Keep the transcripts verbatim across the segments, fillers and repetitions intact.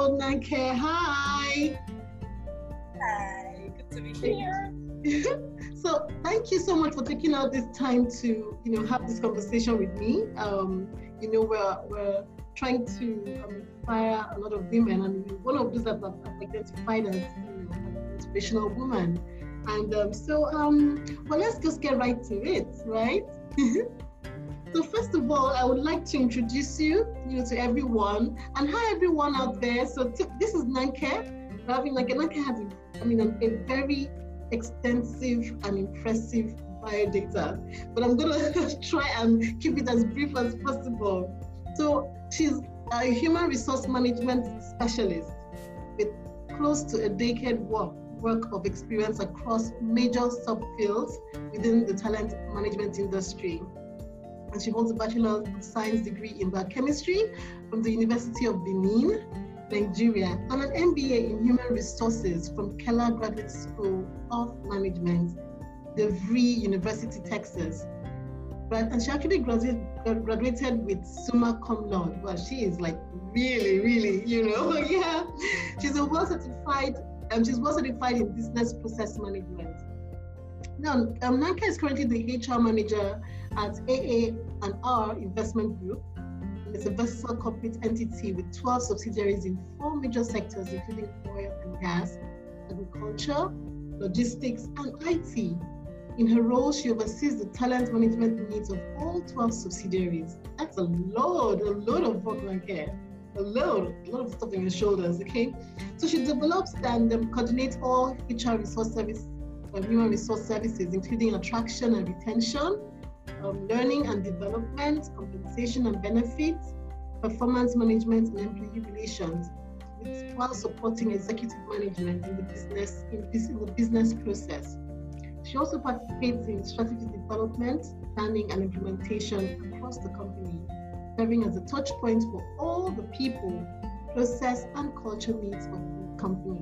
Hello, Nanke. Hi. Hi. Good to be here. So thank you so much for taking out this time to, you know, have this conversation with me. Um, you know, we're we're trying to um, inspire a lot of women, and one of those that I've identified as, you know, an inspirational woman. And um, so, um, well, let's just get right to it, right? So first of all, I would like to introduce you, you know, to everyone, and hi everyone out there. So t- this is Nanke. Having like Nanke has, a, I mean, a, a very extensive and impressive biodata, but I'm gonna try and keep it as brief as possible. So she's a human resource management specialist with close to a decade work work of experience across major subfields within the talent management industry. And she holds a Bachelor of Science degree in biochemistry from the University of Benin, Nigeria, and an M B A in Human Resources from Keller Graduate School of Management, DeVry University, Texas. Right, and she actually graduated, graduated with summa cum laude. Well, she is like really, really, you know, yeah. She's a well certified, um, she's well certified in business process management. Now, um, Nanke is currently the H R manager at A A and R Investment Group. And it's a versatile corporate entity with twelve subsidiaries in four major sectors, including oil and gas, agriculture, logistics, and I T. In her role, she oversees the talent management needs of all twelve subsidiaries. That's a load, a load of work, Nanke. A load, a lot of stuff on your shoulders, okay? So she develops and um, coordinates all H R resource service, um, human resource services, including attraction and retention, um, learning and development, compensation and benefits, performance management, and employee relations, with, while supporting executive management in the business in, in the business process. She also participates in strategy development, planning, and implementation across the company, serving as a touch point for all the people, process, and culture needs of the company.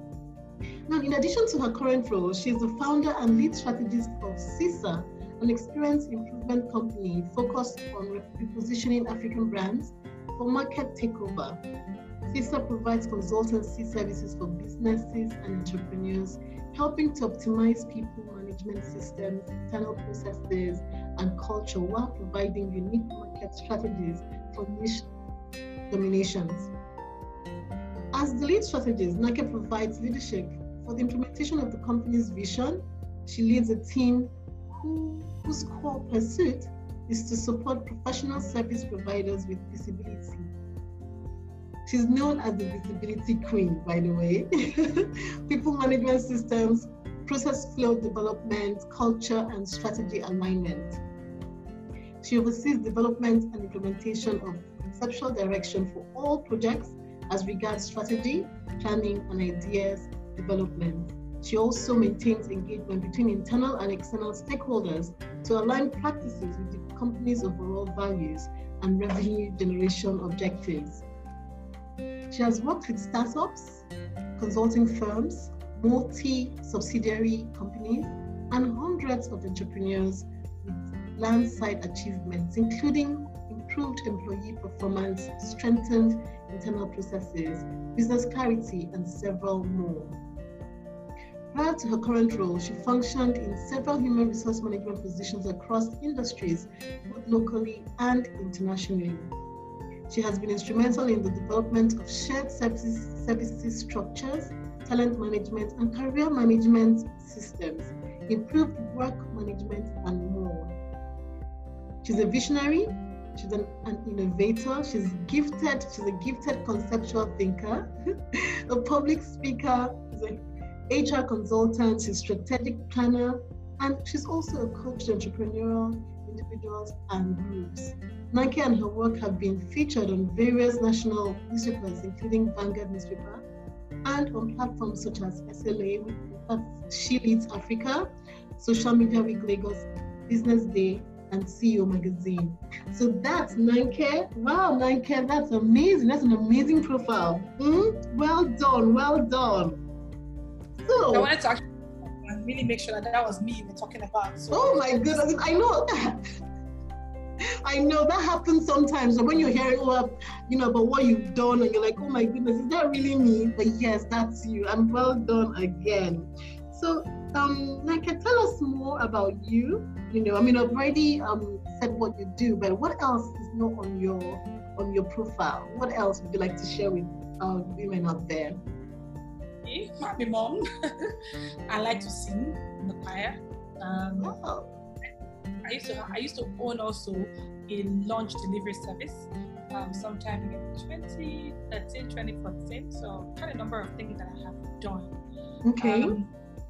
Now, in addition to her current role, she is the founder and lead strategist of CISA, an experience improvement company focused on repositioning African brands for market takeover. CISA provides consultancy services for businesses and entrepreneurs, helping to optimize people management systems, internal processes, and culture while providing unique market strategies for niche dominations. As the lead strategist, Nanke provides leadership for the implementation of the company's vision. She leads a team who, whose core pursuit is to support professional service providers with visibility. She's known as the visibility queen, by the way. People management systems, process flow development, culture, and strategy alignment. She oversees development and implementation of conceptual direction for all projects as regards strategy, planning, and ideas development. She also maintains engagement between internal and external stakeholders to align practices with the company's overall values and revenue generation objectives. She has worked with startups, consulting firms, multi-subsidiary companies, and hundreds of entrepreneurs with land-side achievements, including improved employee performance, strengthened internal processes, business clarity, and several more. Prior to her current role, she functioned in several human resource management positions across industries, both locally and internationally. She has been instrumental in the development of shared services, services structures, talent management, and career management systems, improved work management, and more. She's a visionary, she's an, an innovator, she's gifted, she's a gifted conceptual thinker, a public speaker, she's an H R consultant, she's a strategic planner, and she's also a coach to entrepreneurial individuals and groups. Nanke and her work have been featured on various national newspapers, including Vanguard newspaper, and on platforms such as S L A, She Leads Africa, Social Media Week Lagos, Business Day, and C E O Magazine. So that's Nanke. Wow, Nanke, that's amazing. That's an amazing profile. Mm? Well done, well done. So I wanted to actually really make sure that that was me you were talking about. So. Oh my goodness, I know. I know that happens sometimes. So when you're hearing, well, you know, about what you've done, and you're like, oh my goodness, is that really me? But yes, that's you. And well done again. So, um, Nneka, tell us more about you. You know, I mean, I've already um said what you do, but what else is not on your on your profile? What else would you like to share with our women out there? I'm a mom. I like to sing in the choir. Um, wow. I used to I used to own also a lunch delivery service um, sometime in twenty thirteen, twenty fourteen. So quite a number of things that I have done. Okay. Um,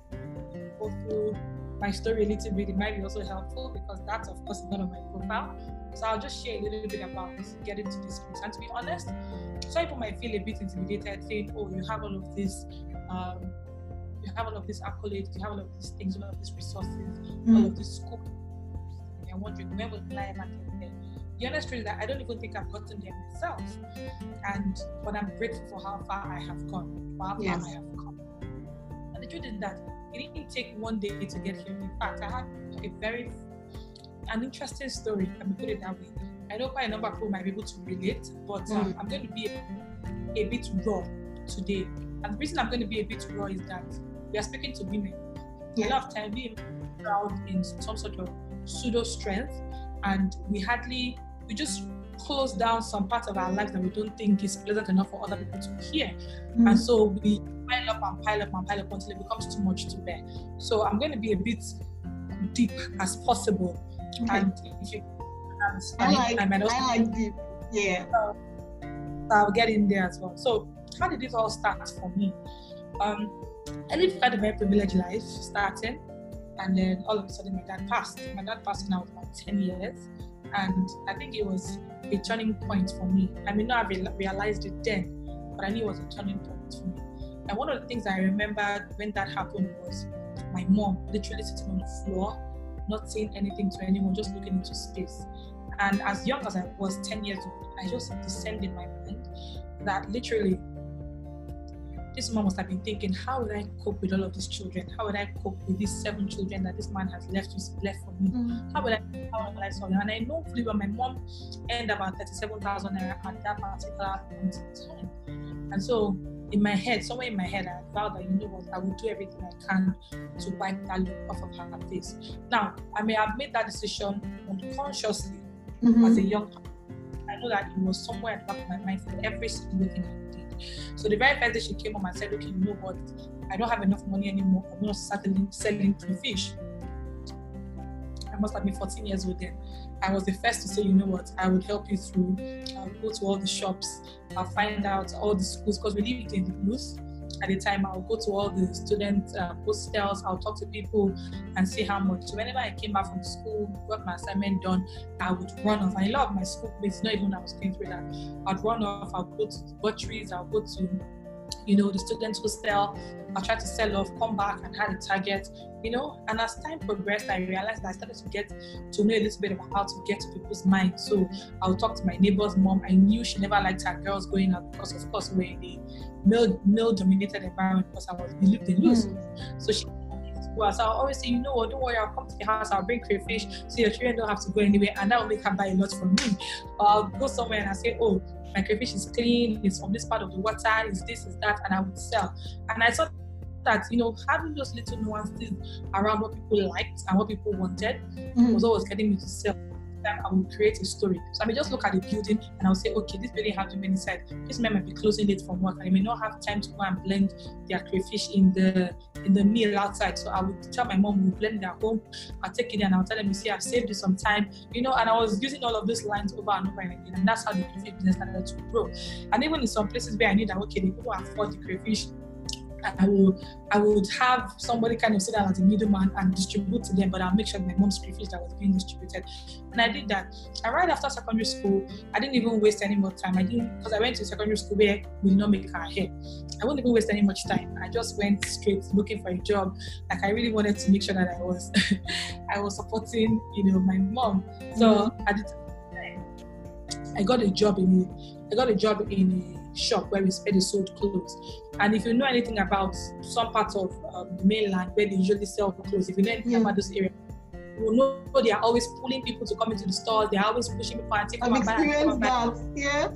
go through my story a little bit. It might be also helpful because that, of course, is not on my profile. So I'll just share a little bit about getting to this place. And to be honest, some people might feel a bit intimidated, saying, "Oh, you have all of this." Um, you have all of these accolades, you have all of these things, all of these resources, mm. all of this scope. And you're wondering, when will I ever get there? The honest truth is that I don't even think I've gotten there myself. And but I'm grateful for how far I have gone, for how yes. far I have come. And the truth is that it didn't take one day to get here. In fact, I had a very an interesting story, let me put it that way. I know quite a number of people might be able to relate, but mm. um, I'm going to be a, a bit raw today. And the reason I'm going to be a bit raw is that we are speaking to women. Yeah. A lot of time being proud in some sort of pseudo strength, and we hardly, we just close down some parts of our lives that we don't think is pleasant enough for other people to hear. Mm. And so we pile up and pile up and pile up until it becomes too much to bear. So I'm going to be a bit deep as possible. Okay. And if you understand, I like, I, might also I like deep. Yeah. So I'll get in there as well. So how did this all start for me? Um, I lived quite a very privileged life starting, and then all of a sudden my dad passed. My dad passed when I was about ten years, and I think it was a turning point for me. I may not have re- realized it then, but I knew it was a turning point for me. And one of the things I remembered when that happened was my mom literally sitting on the floor, not saying anything to anyone, just looking into space. And as young as I was, ten years old, I just discerned in my mind that literally this mom must have been thinking, how would I cope with all of these children? How would I cope with these seven children that this man has left left for me? Mm. How would I how would I solve them? And I know fully well my mom earned about thirty-seven thousand naira at that particular point in time. And so in my head, somewhere in my head, I vowed that, you know what, I will do everything I can to wipe that look off of her face. Now, I may have made that decision unconsciously mm-hmm. as a young person. I know that it was somewhere at the back of my mind for every single thing I did. So the very first day she came home and said, okay, you know what, I don't have enough money anymore. I'm going to start selling crayfish. I must have been fourteen years old then. I was the first to say, you know what, I would help you through. I'll go to all the shops. I'll find out all the schools, because we lived in the blues at the time. I'll go to all the student uh, hostels. I'll talk to people and see how much. So whenever I came back from school, got my assignment done, I would run off. And a lot of my schoolmates, not even I was going through that, I'd run off. I'll go to the butcheries. I'll go to, you know, the student hostel. I'll try to sell off, come back and have a target, you know. And as time progressed, I realized that I started to get to know a little bit about how to get to people's minds. So I'll talk to my neighbor's mom. I knew she never liked her girls going out because, of course, we're in a male, male-dominated environment because I was we lived in loose. Mm. So she well, so I'll always say, you know what, don't worry, I'll come to the house, I'll bring crayfish so your children don't have to go anywhere, and that will make her buy a lot from me. Or I'll go somewhere and I say, oh, my crayfish is clean, it's from this part of the water, it's this, it's that, and I would sell. And I thought that, you know, having those little nuances around what people liked and what people wanted mm. was always getting me to sell. I will create a story. So I may just look at the building and I'll say, okay, this building has too many sides. This man might be closing late from work and I may not have time to go and blend their crayfish in the in the meal outside. So I would tell my mom, we'll blend their home. I'll take it and I'll tell them, you see, I've saved you some time, you know, and I was using all of those lines over and over again. And that's how the crayfish business started to grow. And even in some places where I knew that, okay, the people afford the crayfish, I would, I would have somebody kind of sit down as a middleman and distribute to them, but I'll make sure my mom's crayfish that was being distributed. And I did that. And right after secondary school, I didn't even waste any more time. I didn't, because I went to secondary school where we did not make our hair. I wouldn't even waste any much time. I just went straight looking for a job. Like I really wanted to make sure that I was, I was supporting, you know, my mom. So mm-hmm. I did. I got a job in, I got a job in a shop where we where they sold clothes. And if you know anything about some parts of um, the mainland where they usually sell clothes, if you know anything yeah. about this area, will know they are always pulling people to come into the stores. They are always pushing people and taking I've my experienced that, yeah.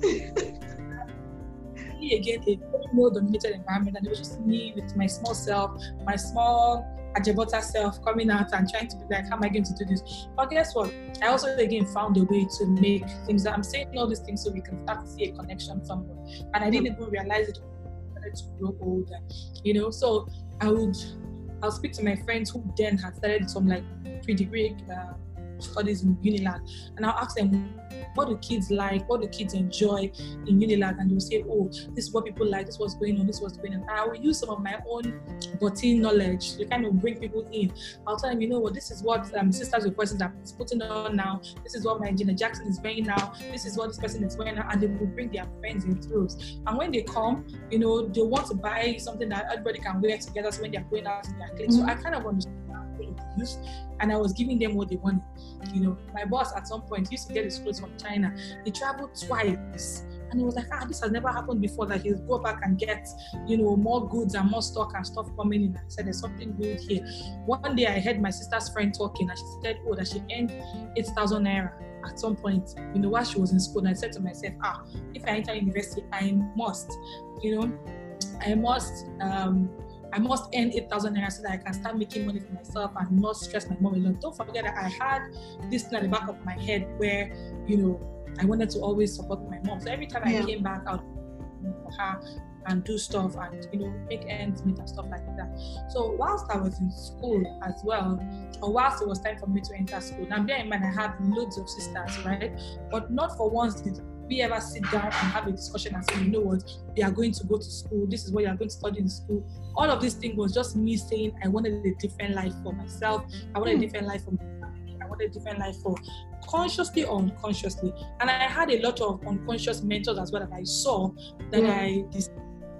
Again, a very male-dominated environment, and it was just me with my small self, my small Ajebota self coming out and trying to be like, how am I going to do this? But guess what? I also again found a way to make things that I'm saying all these things so we can start to see a connection somewhere. And I didn't even realize it started to grow older, you know. So I would I'll speak to my friends who then had started some like pre-degree uh, studies in Unilag, and I'll ask them, what do kids like? What do kids enjoy in Unilag? And they'll say, oh, this is what people like, this is what's going on, this is what's going on. And I will use some of my own button knowledge to kind of bring people in. I'll tell them, you know what, this is what um, Sisters with Voices are putting on now. This is what my Gina Jackson is wearing now. This is what this person is wearing now. And they will bring their friends in through. And when they come, you know, they want to buy something that everybody can wear together. So when they're going out in their cliques. Mm-hmm. So I kind of understand use, and I was giving them what they wanted. You know, my boss at some point used to get his clothes from China. He traveled twice, and he was like, ah, this has never happened before, that he'll go back and get, you know, more goods and more stock and stuff coming in. I said, there's something good here. One day I heard my sister's friend talking, and she said, oh, that she earned eight thousand naira at some point, you know, while she was in school. And I said to myself, ah, if I enter university, I must, you know, I must, um, I must earn eight thousand naira so that I can start making money for myself and not stress my mom alone. Don't forget that I had this thing at the back of my head where, you know, I wanted to always support my mom. So every time yeah. I came back, I would for her and do stuff and, you know, make ends meet and stuff like that. So whilst I was in school as well, or whilst it was time for me to enter school, now bear in mind I have loads of sisters, right? But not for once did we ever sit down and have a discussion and say, you know what, we are going to go to school, this is what you are going to study in school. All of this thing was just me saying I wanted a different life for myself, I wanted mm. a different life for my family, I wanted a different life for consciously or unconsciously. And I had a lot of unconscious mentors as well that I saw that mm. I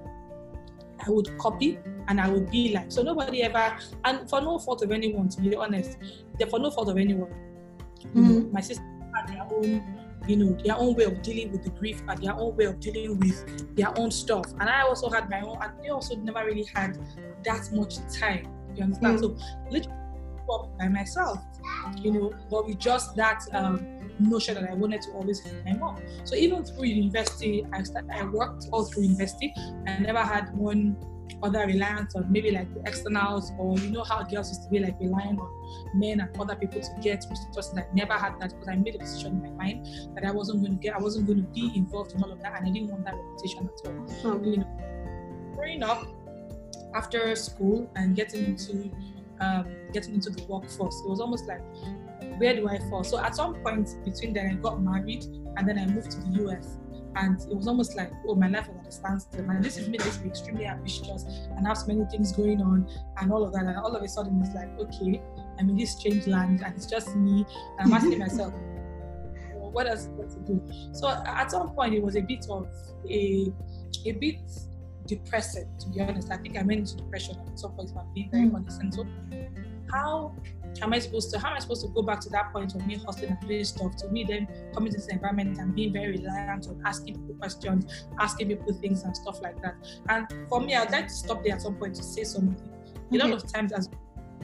I would copy and I would be like, so nobody ever, and for no fault of anyone, to be honest, for no fault of anyone, mm. you know, my sister had their own, you know, their own way of dealing with the grief and their own way of dealing with their own stuff. And I also had my own, and they also never really had that much time, you understand? Mm. So literally by myself, you know, but with just that um, notion that I wanted to always help my mom. So even through university, I started, I worked all through university. I never had one other reliance on maybe like the externals, or you know how girls used to be like relying on men and other people to get resources. I never had that because I made a decision in my mind that I wasn't going to get, I wasn't going to be involved in all of that, and I didn't want that reputation at all. Mm-hmm. You know, growing up after school and getting into um, getting into the workforce, it was almost like, where do I fall? So at some point between then, I got married and then I moved to the U S. And it was almost like, oh, my life was at a standstill. And this is me, this is extremely ambitious and have so many things going on and all of that. And all of a sudden, it's like, okay, I'm in this strange land and it's just me. And I'm asking myself, well, what else is there to do? So at some point, it was a bit of a, a bit depressing, to be honest. I think I went into depression at some point, if I'm being very honest. And so, how am I supposed to, how am I supposed to go back to that point of me hustling and doing stuff, to me then coming to this environment and being very reliant on asking people questions, asking people things and stuff like that. And for me, I'd like to stop there at some point to say something. A lot of times as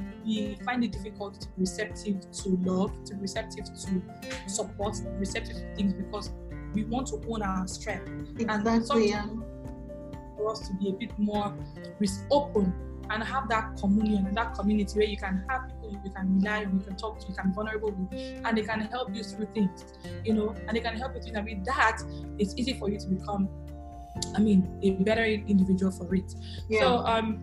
we find it difficult to be receptive to love, to be receptive to support, to be receptive to things because we want to own our strength. Exactly. And for us to be a bit more open and have that communion and that community where you can have people you can rely on, you can talk to, you can be vulnerable with, and they can help you through things, you know, and they can help you through. I mean, that it's easy for you to become, I mean, a better individual for it. Yeah. So um,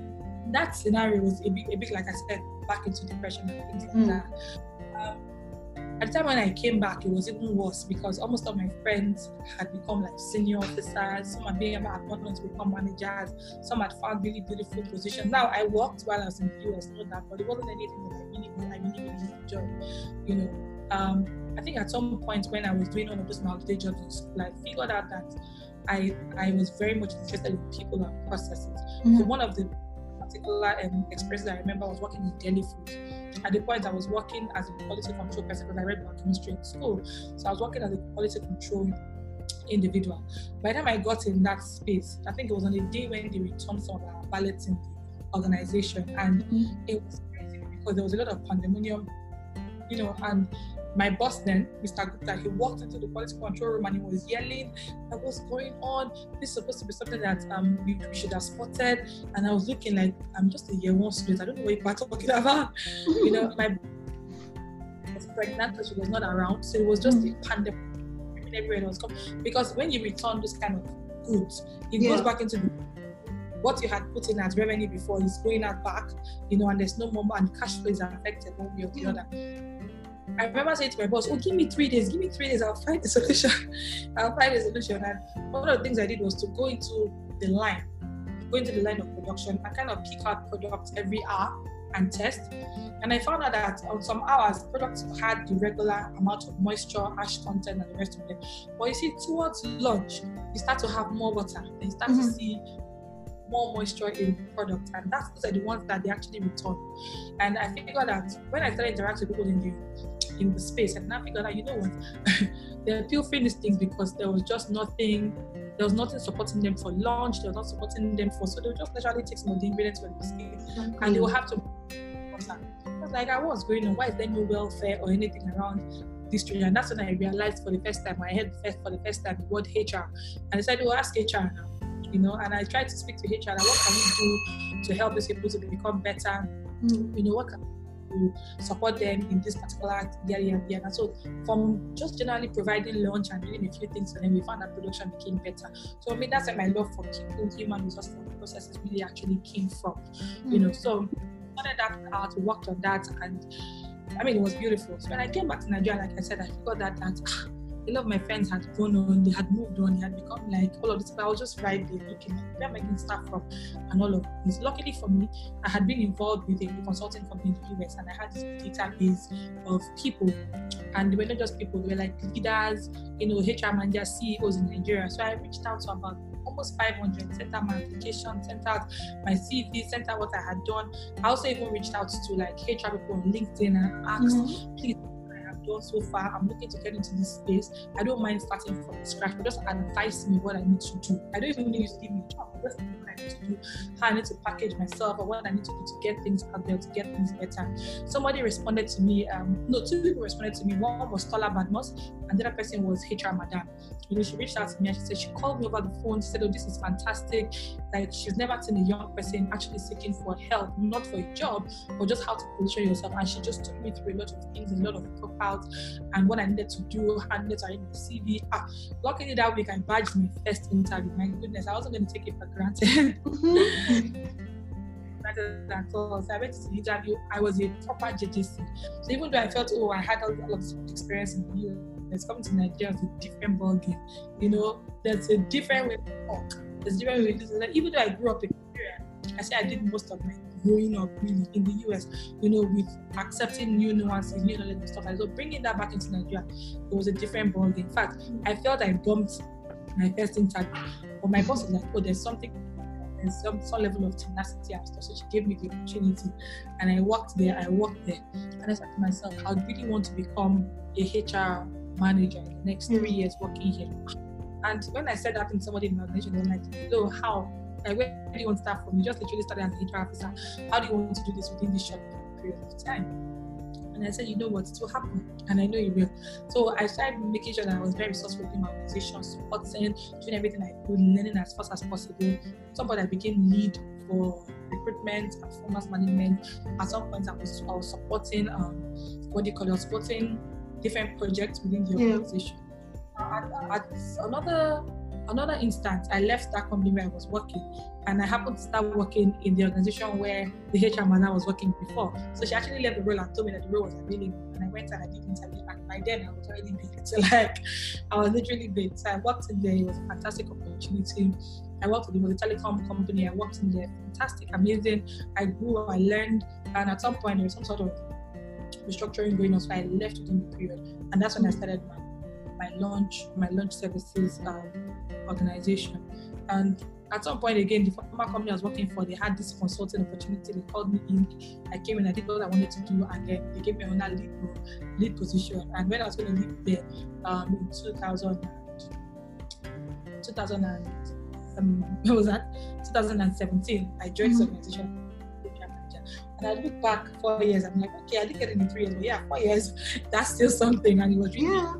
that scenario was a bit, a bit, like I said, back into depression and things like mm. that. Um, At the time when I came back, it was even worse because almost all my friends had become like senior officers. Some had been about to become managers. Some had found really beautiful positions. Now, I worked while I was in the U S, not that, but it wasn't anything that I really, I really, really enjoyed. You know, um, I think at some point when I was doing all of those multi-day jobs in school, I figured out that I, I was very much interested in people and processes. Mm-hmm. So one of the particular um, experiences I remember was working in Delhi Food. At the point I was working as a quality control person because I read biochemistry in school. So I was working as a quality control individual. By the time I got in that space, I think it was on the day when they returned some of our ballots in the organization. And mm-hmm. it was crazy because there was a lot of pandemonium you know, and my boss then, Mister Gupta, he walked into the quality control room and he was yelling, like, what's going on? This is supposed to be something that um we, we should have spotted. And I was looking like, I'm just a year one student. I don't know what you're talking about. You know, my was pregnant, so she was not around. So it was just mm-hmm. a pandemic. Everywhere was coming. Because when you return those kind of goods, it yeah. goes back into the, what you had put in as revenue before is going out back, you know, and there's no more, and cash flow is affected one way or the yeah. other. I remember saying to my boss, oh, give me three days, give me three days, I'll find a solution. I'll find a solution. And one of the things I did was to go into the line, go into the line of production and kind of pick out products every hour and test. And I found out that on some hours, products had the regular amount of moisture, ash content, and the rest of it. But you see, towards lunch, you start to have more water. And you start mm-hmm. to see more moisture in the product, and that's those are the ones that they actually return. And I figured that when I started interacting with people in the in the space, and I figured out, you know what, they're pilfering these things because there was just nothing, there was nothing supporting them for lunch, there was not supporting them for, so they would just naturally take some of the ingredients for the biscuit, mm-hmm. and they will have to. I was like, what's going on? Why is there no welfare or anything around this trade? And that's when I realized for the first time, I heard first for the first time the word H R, and I said, "Oh, ask H R now." You know, and I tried to speak to H R. Like, what can we do to help these people to become better? Mm. You know, what can we do to support them in this particular area? Yeah, and so from just generally providing lunch and doing a few things for them, we found that production became better. So I mean, that's where my love for people, human resource processes really actually came from. Mm. You know, so I started that out, worked on that, and I mean, it was beautiful. So when I came back to Nigeria, like I said, I figured that that. A lot of my friends had gone on, they had moved on, they had become like all of this, but I was just right there looking like, where am I getting stuff from and all of this. Luckily for me, I had been involved with a consulting company in the U S, and I had this database of people, and they were not just people, they were like leaders, you know, H R managers, C E Os in Nigeria. So I reached out to about almost five hundred, sent out my application, sent out my C V, sent out what I had done. I also even reached out to like H R people on LinkedIn and asked, mm-hmm. please, done so far, I'm looking to get into this space. I don't mind starting from scratch, but just advise me what I need to do. I don't even need you to give me a job, just what I need to do, how I need to package myself, or what I need to do to get things out there, to get things better. Somebody responded to me, um, no, two people responded to me. One was Tola Badmos, and the other person was H R Madam. You know, she reached out to me and she said, she called me over the phone, she said, oh, this is fantastic. Like, she's never seen a young person actually seeking for help, not for a job, but just how to position yourself. And she just took me through a lot of things, a lot of profiles, and what I needed to do, how I needed to write my C V. Ah, luckily that week I badged my first interview. My goodness, I wasn't going to take it for granted. So I went to the interview, I was a proper J J C. So even though I felt, oh, I had a lot of experience in the U S, coming to Nigeria is a different ballgame. You know, there's a different way to talk. There's a different way to do it. Even though I grew up in Nigeria, I say I did most of my growing up really in the U S, you know, with accepting new nuances, new knowledge and stuff like that. So bringing that back into Nigeria, it was a different ballgame. In fact, I felt I bumped my first interview, but my boss was like, oh, there's something, there's some, some level of tenacity and stuff. So she gave me the opportunity, and I worked there, I worked there. And I said to myself, I really want to become a H R manager in the next three years working here. And when I said that in somebody in my organization, they were like, no, how? Like, where do you want to start from? You just literally started as an H R officer. How do you want to do this within this short period of time? And I said, you know what, it will happen, and I know it will. So I started making sure that I was very resourceful in my organization, supporting, doing everything I could, learning as fast as possible. At some point, I became lead for recruitment, performance management. At some point, I was, I was supporting, um, what do you call it, supporting different projects within the organization. Yeah. At, at another Another instance, I left that company where I was working, and I happened to start working in the organization where the H R manager was working before. So she actually left the role and told me that the role was available, and I went and I did interview, and by then I was already big. So like, I was literally big. So I worked in there. It was a fantastic opportunity. I worked with the telecom company. I worked in there. Fantastic, amazing. I grew, I learned, and at some point there was some sort of restructuring going on, so I left within the period, and that's when I started my my launch, my launch services um, organization. And at some point again, the former company I was working for, they had this consulting opportunity. They called me in. I came in, I did what I wanted to do, and then they gave me another lead, lead position. And when I was going to leave there, um, in two thousand, two thousand and, um, what was that? two thousand seventeen, I joined mm-hmm. this organization. And I look back four years, I'm like, okay, I didn't get it in three years, but yeah, four years, that's still something. And it was really, yeah.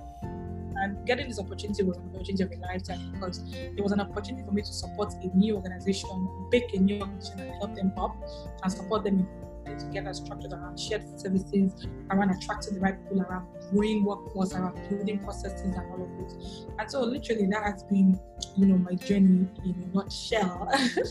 and getting this opportunity was an opportunity of a lifetime, because it was an opportunity for me to support a new organization, pick a new organization and help them up and support them in together, structured around shared services, around attracting the right people, around growing workforce, around building processes and all of this. And so literally that has been, you know, my journey in a nutshell.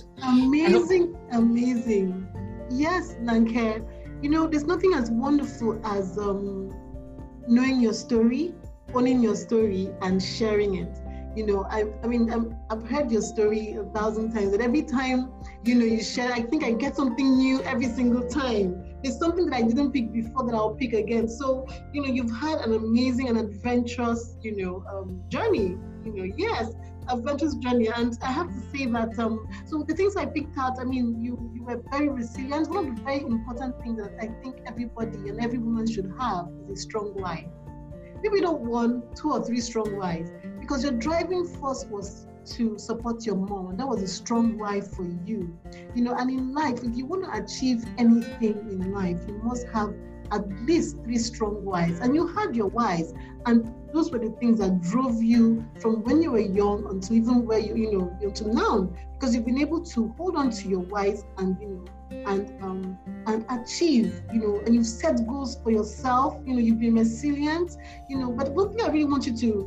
Amazing, amazing. Yes, Lanke. You know, there's nothing as wonderful as um, knowing your story, owning your story, and sharing it. You know, I, I mean, I'm, I've heard your story a thousand times, and every time, you know, you share, I think I get something new every single time. There's something that I didn't pick before that I'll pick again. So, you know, you've had an amazing and adventurous, you know, um, journey. You know, yes, adventurous journey. And I have to say that, um, so the things I picked out, I mean, you, you were very resilient. One of the very important things that I think everybody and every woman should have is a strong wife. Maybe not one, two or three strong wives, because your driving force was to support your mom, and that was a strong wife for you. You know, and in life, if you want to achieve anything in life, you must have at least three strong wives. And you had your wives, and those were the things that drove you from when you were young until even where you, you know, until now, because you've been able to hold on to your wives and, you know, and um and achieve, you know, and you've set goals for yourself, you know, you've been resilient, you know. But one thing I really want you to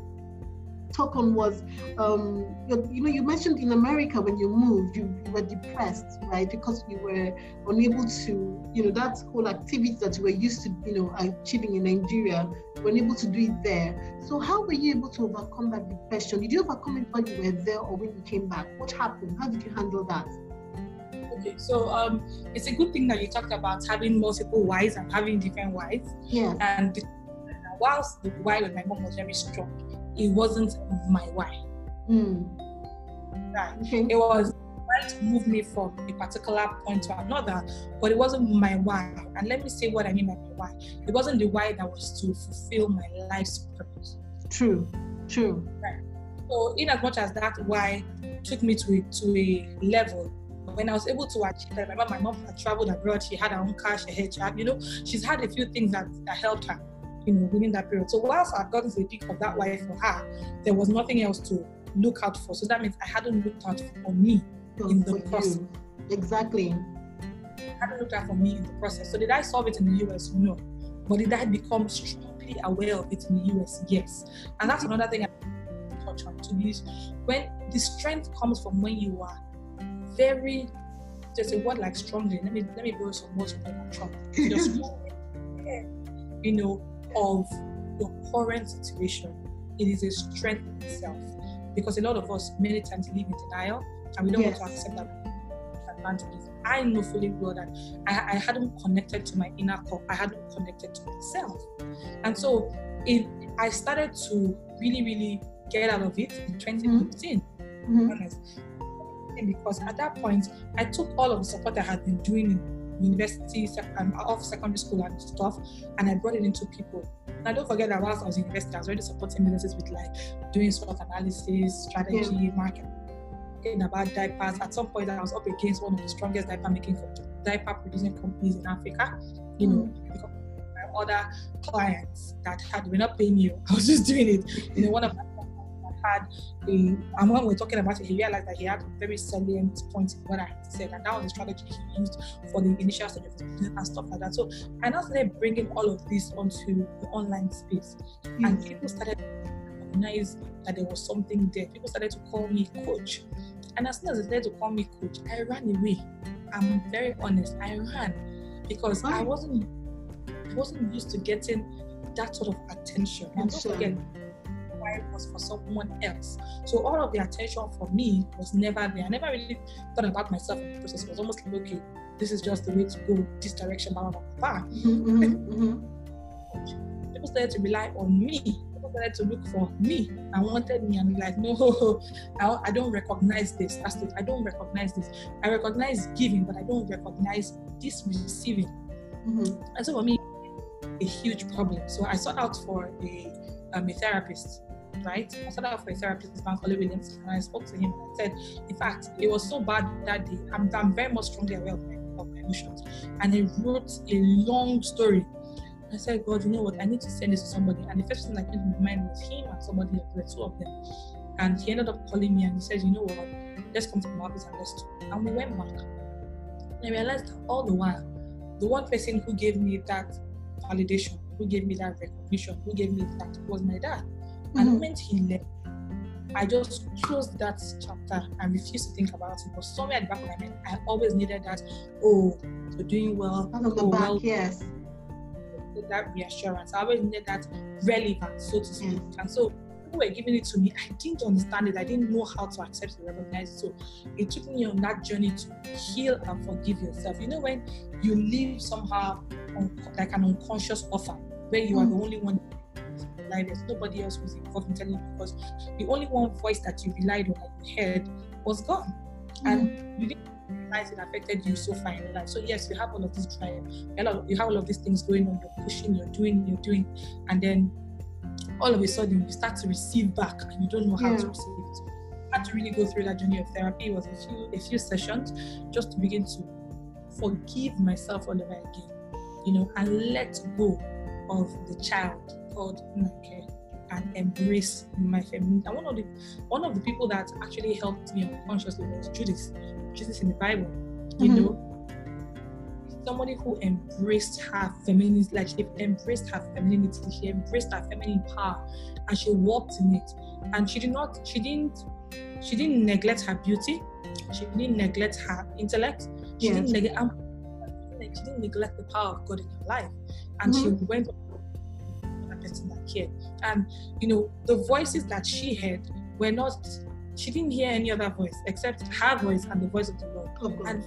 talk on was, um, you know, you mentioned in America when you moved, you, you were depressed, right? Because you were unable to, you know, that whole activity that you were used to, you know, achieving in Nigeria, you were unable to do it there. So how were you able to overcome that depression? Did you overcome it while you were there or when you came back? What happened? How did you handle that? Okay, so um, it's a good thing that you talked about having multiple wives and having different wives. Yeah. And whilst the wife with my mom was very strong, it wasn't my why. Mm. Right. Okay. It was trying to move me from a particular point to another, but it wasn't my why. And let me say what I mean by my why. It wasn't the why that was to fulfill my life's purpose. True. True. Right. So in as much as that why took me to a, to a level, when I was able to achieve that, I remember my mom had traveled abroad, she had her own car, she had, she had, you know, she's had a few things that, that helped her, you know, within that period. So whilst I've gotten to the peak of that wife for her, there was nothing else to look out for. So that means I hadn't looked out for me So in the for process. you. Exactly. I hadn't looked out for me in the process. So did I solve it in the U S? No. But did I become strongly aware of it in the U S? Yes. And that's another thing I touch on, to be when the strength comes from when you are very, there's a word like strongly. Let me let me borrow some words from Donald Trump. You're strongly aware, you know, of your current situation. It is a strength in itself, because a lot of us many times live in denial and we don't Yes. want to accept that advantages. I know fully well that I, I hadn't connected to my inner core. I hadn't connected to myself, and so it, I started to really, really get out of it in twenty fifteen. Mm-hmm. To be honest. Because at that point, I took all of the support I had been doing in university, um, off secondary school and stuff, and I brought it into people. Now, don't forget that whilst I was in university, I was already supporting businesses with like doing SWOT analysis, strategy, yeah. marketing, about diapers. At some point, I was up against one of the strongest diaper making, diaper producing companies in Africa. You know, mm. because my other clients that had were not paying you, I was just doing it. You know, one of my had a, and when we we're talking about it, he realized that he had a very salient point in what I had said, and that was the strategy he used for the initial stage of his business and stuff like that. So I now started bringing all of this onto the online space, yes. and people started to recognize that there was something there. People started to call me coach, and as soon as they started to call me coach, I ran away. I'm very honest, I ran because I wasn't, I wasn't used to getting that sort of attention. And don't forget, was for someone else. So all of the attention for me was never there. I never really thought about myself in the process. It was almost like, okay, this is just the way to go, this direction, blah, blah, blah, blah. Mm-hmm, mm-hmm. People started to rely on me. People started to look for me and wanted me, and like, no, I, I don't recognize this. That's it. I don't recognize this. I recognize giving, but I don't recognize this receiving. Mm-hmm. And so for me, a huge problem. So I sought out for a, um, a therapist. Right? I started off for a therapist, Bankole Williams, and I spoke to him and I said, in fact, it was so bad that day. I'm, I'm very much strongly aware of my, of my emotions. And I wrote a long story. I said, God, you know what? I need to send this to somebody. And the first thing that came to my mind was him and somebody else, the two of them. And he ended up calling me and he said, you know what? Let's come to my office and let's talk. And we went back. And I realized that all the while, the one person who gave me that validation, who gave me that recognition, who gave me that was my dad. Mm-hmm. And the moment he left, I just closed that chapter and refused to think about it. But somewhere at the back of my mind, I always needed that, oh, you're doing well. Out of the oh, back, well, yes. That reassurance. I always needed that relevance, so to speak. Yes. And so people were giving it to me. I didn't understand it. I didn't know how to accept and recognize it. So it took me on that journey to heal and forgive yourself. You know, when you live somehow on, like an unconscious offer, where you mm. are the only one like there's nobody else who's involved in telling you, because the only one voice that you relied on, that you heard, was gone. Mm. And you didn't realize it affected you so far in your life. So yes, you have all of this drive, you have all of these things going on, you're pushing, you're doing, you're doing, and then all of a sudden you start to receive back and you don't know how yeah. to receive it. I had to really go through that journey of therapy. It was a few a few sessions just to begin to forgive myself all over again, you know, and let go of the child called Nike and embrace my femininity. And one of the one of the people that actually helped me unconsciously was Judas. Judas in the Bible, you mm-hmm. know, somebody who embraced her femininity, like she embraced her femininity, she embraced her feminine power, and she walked in it. And she did not, she didn't, she didn't neglect her beauty, she didn't neglect her intellect, she yes. didn't neglect, um, she didn't neglect the power of God in her life, and mm-hmm. she went on a person that cared. And you know, the voices that she heard were not. She didn't hear any other voice except her voice and the voice of the Lord. Oh, and,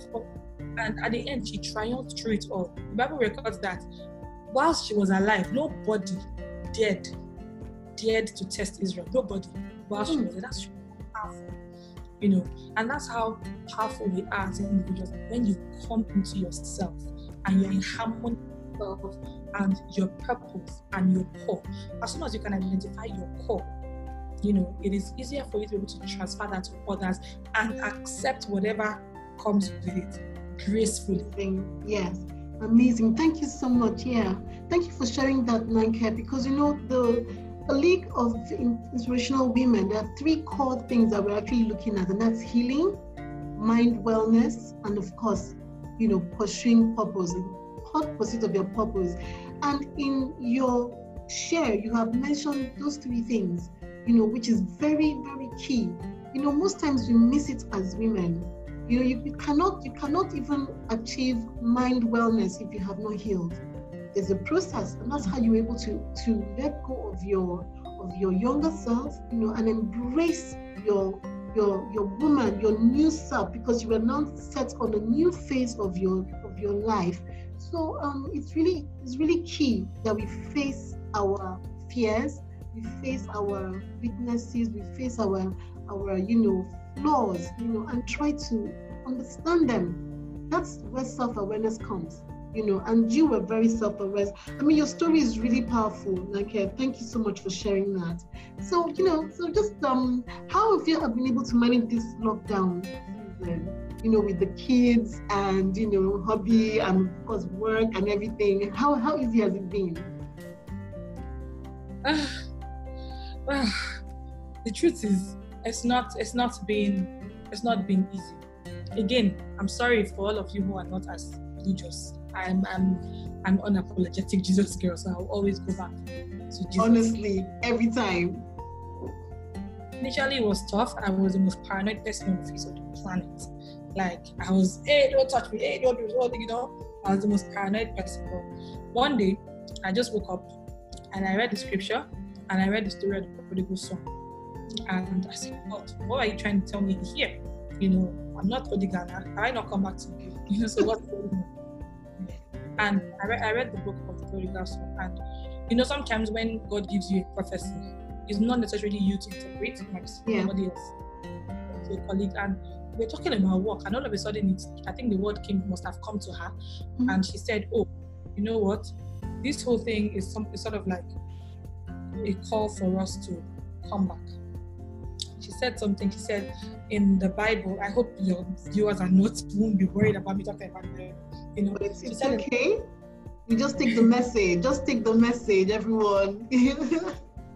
and at the end, she triumphed through it all. The Bible records that whilst she was alive, nobody dared, dared to test Israel. Nobody. Whilst mm. she was alive. That's powerful. You know, and that's how powerful we are as individuals. When you come into yourself and you're in harmony with yourself and your purpose and your core, as soon as you can identify your core, you know, it is easier for you to be able to transfer that to others and accept whatever comes with it gracefully. Yes, amazing. Thank you so much. Yeah, thank you for sharing that, Nanke, because you know, the, the League of Inspirational Women, there are three core things that we're actually looking at, and that's healing, mind wellness, and of course, you know, pursuing purpose, hot pursuit of your purpose. And in your share, you have mentioned those three things, you know, which is very, very key. You know, most times we miss it as women. You know, you, you cannot, you cannot even achieve mind wellness if you have not healed. There's a process, and that's how you're able to to let go of your of your younger self, you know, and embrace your your your woman, your new self, because you are now set on a new phase of your of your life. So um, it's really it's really key that we face our fears. We face our weaknesses, we face our, our, you know, flaws, you know, and try to understand them. That's where self-awareness comes, you know, and you were very self-aware. I mean, your story is really powerful, Nanke. Thank you so much for sharing that. So, you know, so just, um, how have you been able to manage this lockdown season, you know, with the kids and, you know, hobby and, of course, work and everything? How, how easy has it been? Uh. Well, the truth is, it's not. It's not been. It's not been easy. Again, I'm sorry for all of you who are not as religious. I'm. I'm. I'm unapologetic Jesus girl, so I'll always go back to Jesus. Honestly, every time. Initially, it was tough. I was the most paranoid person on the face of the planet. Like I was, hey, don't touch me. Hey, don't do something. You know, I was the most paranoid person. But one day, I just woke up and I read the scripture. And I read the story of the prodigal son. And I said, God, what are you trying to tell me here? You know, I'm not prodigal. Have I not come back to you? You know, so what's going on? And I read, I read the book of the prodigal son. And, you know, sometimes when God gives you a prophecy, it's not necessarily you to interpret, it might be yeah. somebody else, to a colleague. And we're talking about work. And all of a sudden, it's, I think the word came, must have come to her. Mm-hmm. And she said, oh, you know what? This whole thing is some, it's sort of like a call for us to come back. She said something. She said in the Bible, I hope your viewers are not won't be worried about me talking about the, You know, but it's, it's said okay. You just take the message. Just take the message, everyone. The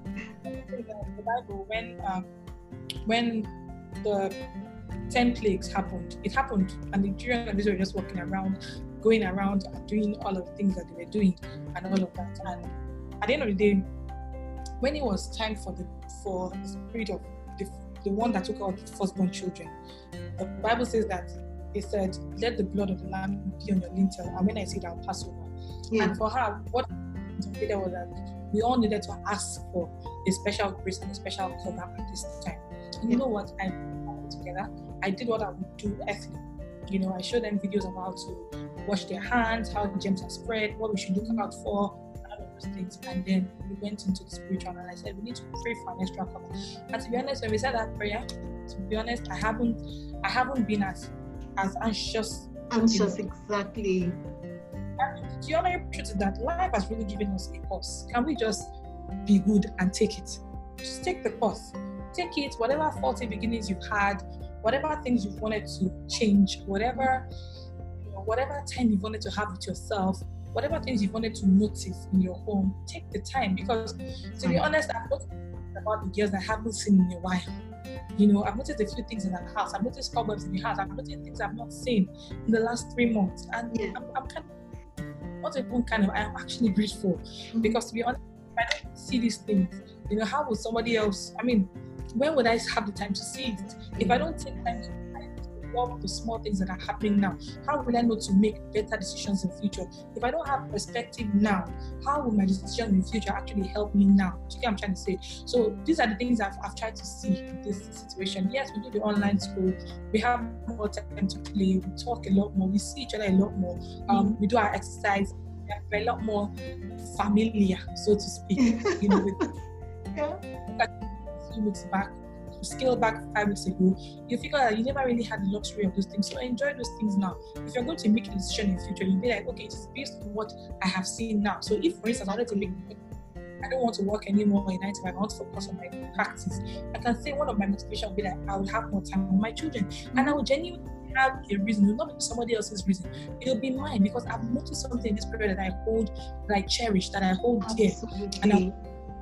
Bible, when um, when the ten plagues happened, it happened, and the children of Israel were just walking around, going around, doing all of the things that they were doing, and all of that. And at the end of the day, when it was time for the for the spirit of the, the one that took out the firstborn children, the Bible says that it said, "Let the blood of the lamb be on your lintel, and when I see it, I'll pass over." Yeah. And for her, what there was that we all needed to ask for a special grace and a special cover at this time. And you know what? I put together. I did what I would do ethically. You know, I showed them videos of how to wash their hands, how the germs are spread, what we should look out for, and all of those things. And then we went into the spiritual, and I said we need to pray for an extra cover. And to be honest, when we said that prayer, to be honest, I haven't, I haven't been as as anxious. Anxious, you know. Exactly. And the honest truth is that life has really given us a pause. Can we just be good and take it? Just take the pause. Take it, whatever faulty beginnings you've had, whatever things you've wanted to change, whatever, you know, whatever time you've wanted to have with yourself, whatever things you've wanted to notice in your home, take the time. Because to be honest, I've noticed about the girls I haven't seen in a while. You know, I've noticed a few things in the house. I've noticed cobwebs in the house. I've noticed things I've not seen in the last three months. And yeah. I'm, I'm kind of, not even kind of, I'm actually grateful. Mm-hmm. Because to be honest, if I don't see these things, you know, how would somebody else, I mean, when would I have the time to see it? If I don't take time to love the small things that are happening now, how will I know to make better decisions in the future? If I don't have perspective now, how will my decisions in the future actually help me now? Do you get what I'm trying to say? So these are the things I've, I've tried to see in this situation. Yes, we do the online school. We have more time to play. We talk a lot more. We see each other a lot more. Um, we do our exercise. We're a lot more familiar, so to speak. You know, with, yeah. Few weeks back, scale back five weeks ago, you figure that you never really had the luxury of those things. So enjoy those things now. If you're going to make a decision in the future, you'll be like, okay, it is based on what I have seen now. So if, for instance, I wanted to make, I don't want to work anymore in nine to five, I want to focus on my practice, I can say one of my motivations will be that I will have more time with my children, and I will genuinely have a reason. It will not be somebody else's reason. It'll be mine, because I've noticed something in this period that I hold, that I cherish, that I hold dear. And I,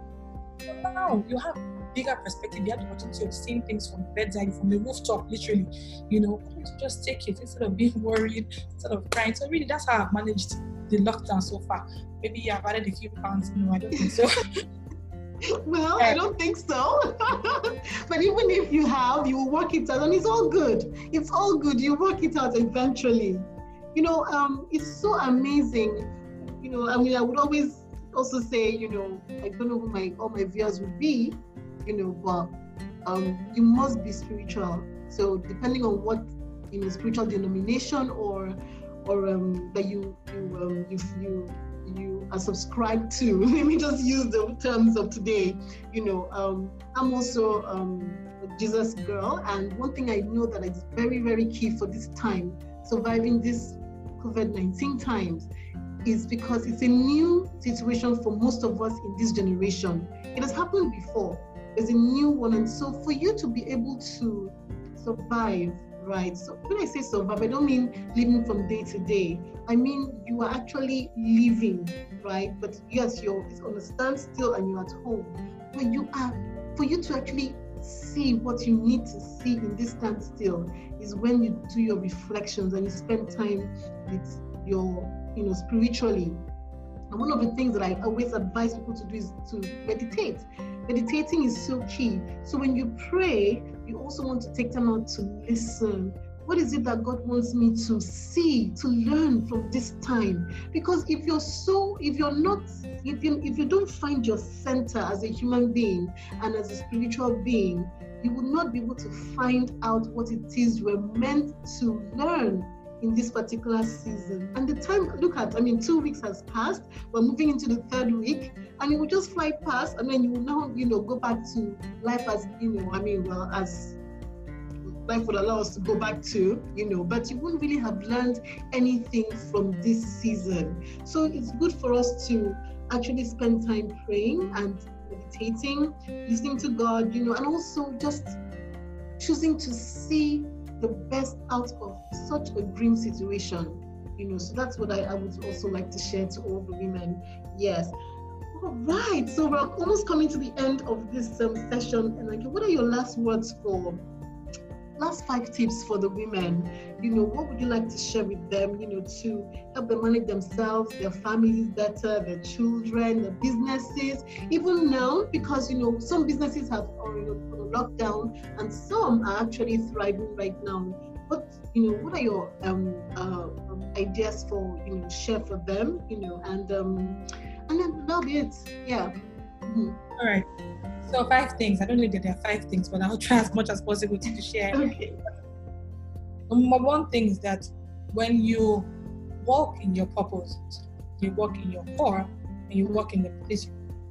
now you have bigger perspective. You have the opportunity of seeing things from the bedside, from the rooftop, literally. You know, just take it instead of being worried, instead of crying. So really, that's how I've managed the lockdown so far. Maybe I've added a few pounds. No, I don't think so. Well, I don't think so. But even if you have, you will work it out, and it's all good. It's all good. You work it out eventually. You know, um, it's so amazing. You know, I mean, I would always also say, you know, I don't know who my all my viewers would be, you know, but um, you must be spiritual. So depending on what, you know, spiritual denomination or or um, that you you um, you you you are subscribed to. Let me just use the terms of today. You know, um, I'm also um, a Jesus girl, and one thing I know that is very very key for this time, surviving this COVID nineteen times, is because it's a new situation for most of us in this generation. It has happened before. There's a new one, and so for you to be able to survive, right? So when I say survive, I don't mean living from day to day. I mean you are actually living, right? But yes, you're it's on a standstill and you're at home. But you are, for you to actually see what you need to see in this standstill is when you do your reflections and you spend time with your, you know, spiritually. And one of the things that I always advise people to do is to meditate. Meditating is so key. So when you pray, you also want to take time out to listen. What is it that God wants me to see, to learn from this time? Because if you're so, if you're not, if you if you don't find your center as a human being and as a spiritual being, you will not be able to find out what it is you were meant to learn in this particular season. And the time, look at, I mean, two weeks has passed, we're moving into the third week, and it will just fly past, and then you will now, you know, go back to life as, you know, I mean, well, as life would allow us to go back to, you know, but you wouldn't really have learned anything from this season. So it's good for us to actually spend time praying and meditating, listening to God, you know, and also just choosing to see the best out of such a grim situation. you know, so that's what I, I would also like to share to all the women. Yes. All right. So we're almost coming to the end of this um, session. And like, what are your last words for, last five tips for the women? You know, what would you like to share with them, you know, to help them manage themselves, their families better, their children, their businesses, even now, because, you know, some businesses have already on lockdown and some are actually thriving right now. What, you know, what are your um, uh, um, ideas for, you know, share for them, you know, and um, and then that'll be it. Yeah. Mm-hmm. All right. So five things. I don't know that there are five things, but I'll try as much as possible to, to share. Okay. Number one thing is that when you walk in your purpose, you walk in your core, and you walk in the place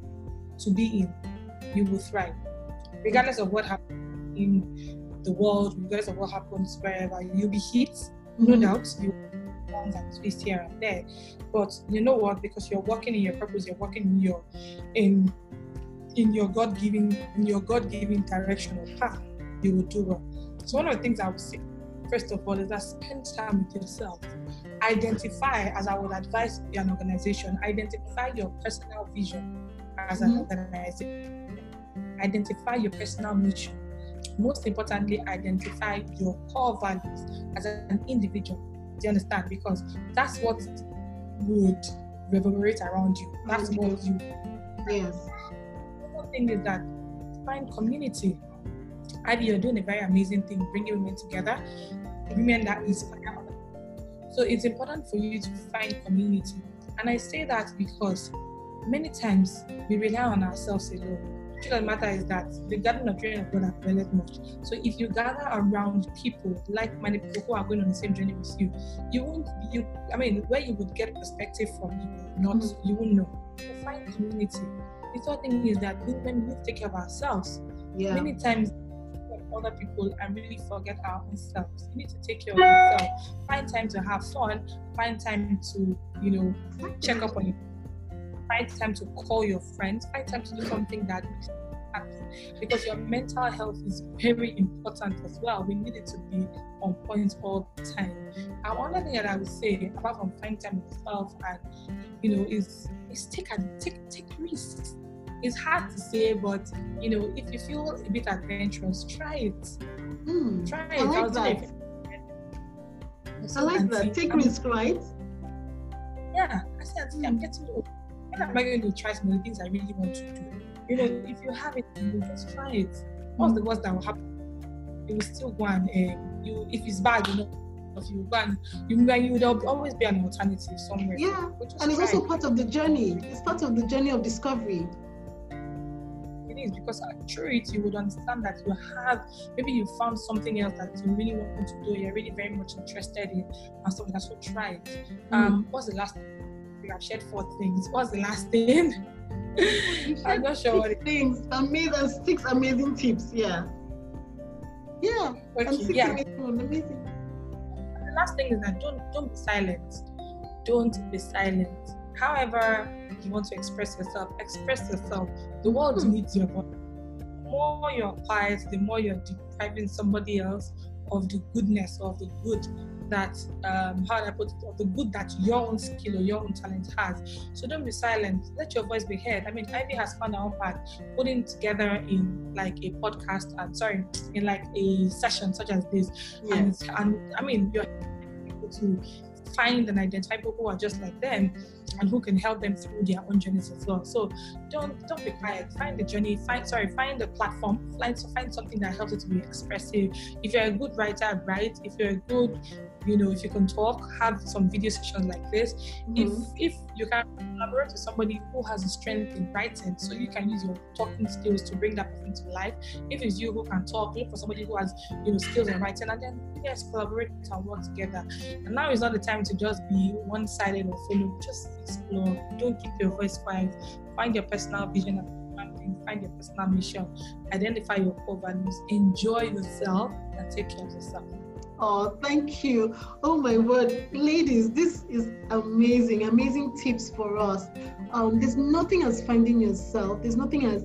to be in, you will thrive. Regardless of what happens in the world, regardless of what happens wherever, you'll be hit, no Mm-hmm. doubt. You will and twist here and there. But you know what? Because you're walking in your purpose, you're walking in your in in your God-given, in your God-given direction or path, you will do well. So one of the things I would say, first of all, is that spend time with yourself. Identify, as I would advise an organization, identify your personal vision as an Mhm. organization. Identify your personal mission. Most importantly, identify your core values as an individual. Do you understand? Because that's what would reverberate around you. That's what you. Yes. Thing is that find community. Ivy, you're doing a very amazing thing, bringing women together, women that inspire others. So it's important for you to find community. And I say that because many times we rely on ourselves alone. The truth of the matter is that the garden of children of God have developed much. So if you gather around people, like-minded people who are going on the same journey with you, you won't be, you, I mean, where you would get perspective from, you will not, you won't know. So find community. The third thing is that when we take care of ourselves, Yeah. many times other people and really forget our own selves. You need to take care of yourself. Find time to have fun. Find time to, you know, check up on you. Find time to call your friends. Find time to do something that makes you happy. Because your mental health is very important as well. We need it to be on point all the time. And one other thing that I would say, apart from finding time with yourself and, you know, is is take a take take risks. It's hard to say, but you know, if you feel a bit adventurous, try it. Mm, Try I it. like was that. So I like auntie, that. Take I'm- risk, right? Yeah, I said, auntie, I'm getting old. When am I going to try some of the things I really want to do? You know, if you have it, you just try it. What's the worst that will happen? You will still go and uh, you. If it's bad, you know. If you go and you, you there'll always be an alternative somewhere. Yeah, But just and it's try also it. part of the journey. It's part of the journey of discovery. It is, because through it you would understand that you have, maybe you found something else that you really want to do, you're really very much interested in and stuff like that, so try it. Um, what's the last thing? We have shared four things. What's the last thing? I'm not sure what it Things, amazing, six amazing tips. Yeah. Yeah. Okay, and six yeah. amazing ones, amazing. The last thing is that don't don't be silent. Don't be silent. However you want to express yourself, express yourself. The world Hmm. needs your voice. The more you're quiet, the more you're depriving somebody else of the goodness, of the good that, um, how do I put it, of the good that your own skill or your own talent has. So don't be silent. Let your voice be heard. I mean, Ivy has found her own path, putting together in like a podcast, and sorry, in like a session such as this. Yeah. And, and I mean, you're able to find and identify people who are just like them and who can help them through their own journeys as well. So don't don't be quiet. Find the journey. Find sorry. Find the platform. Find find something that helps you to be expressive. If you're a good writer, write. If you're a good, you know, if you can talk, have some video sessions like this. Mhm. If if you can collaborate with somebody who has a strength in writing, so you can use your talking skills to bring that person to life. If it's you who can talk, look for somebody who has, you know, skills in writing, and then you guys collaborate and work together. And now is not the time to just be one-sided or follow. Just explore. Don't keep your voice quiet. Find your personal vision and find your personal mission. Identify your core values. Enjoy yourself and take care of yourself. Oh, thank you. Oh my word. Ladies, this is amazing, amazing tips for us. Um, there's nothing as finding yourself. There's nothing as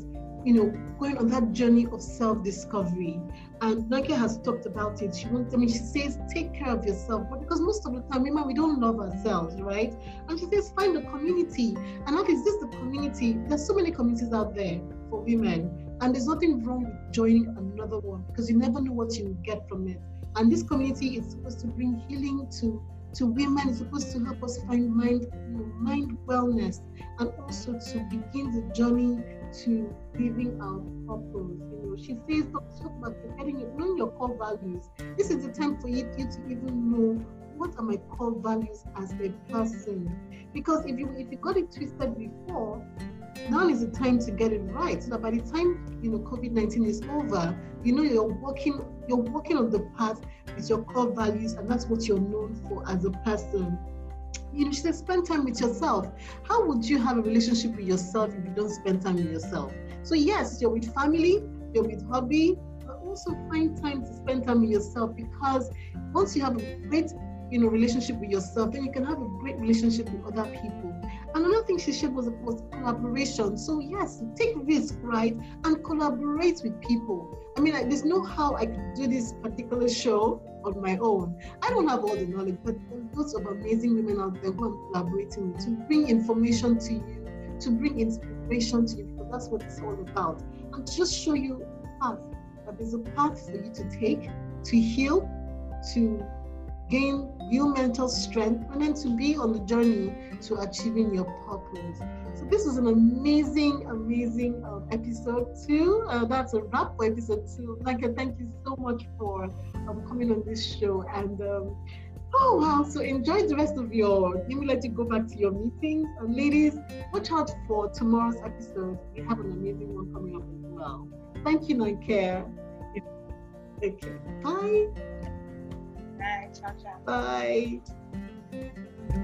you know, going on that journey of self-discovery. And Nakia has talked about it. She wants, I mean, she says, take care of yourself. But because most of the time, remember, we don't love ourselves, right? And she says, find a community. And that is this the community. There's so many communities out there for women. And there's nothing wrong with joining another one, because you never know what you will get from it. And this community is supposed to bring healing to to women. It's supposed to help us find mind, you know, mind wellness, and also to begin the journey to living our purpose. You know, she says, talk, talk about getting it, knowing your core values. This is the time for you, you to even know, what are my core values as a person? Because if you if you got it twisted before, now is the time to get it right, so that by the time, you know, COVID nineteen is over, you know, you're walking you're walking on the path with your core values, and that's what you're known for as a person. You know, she said, spend time with yourself. How would you have a relationship with yourself if you don't spend time with yourself? So yes, you're with family, you're with hobby, but also find time to spend time with yourself, because once you have a great, you know, relationship with yourself, then you can have a great relationship with other people. And another thing she shared was, was collaboration. So yes, take risk, right? And collaborate with people. I mean, like, there's no how I could do this particular show on my own. I don't have all the knowledge, but there's lots of amazing women out there who I'm collaborating with to bring information to you, to bring inspiration to you, because that's what it's all about. And to just show you a path, that there's a path for you to take, to heal, to gain new mental strength, and then to be on the journey to achieving your purpose. So this was an amazing, amazing um, episode two. Uh, that's a wrap for episode two. Nakia, thank you so much for um, coming on this show. And um, oh wow, so enjoy the rest of your, let me let you go back to your meetings. And ladies, watch out for tomorrow's episode. We have an amazing one coming up as well. Thank you, Nakia. Take care. Bye. Bye. Ciao, ciao. Bye.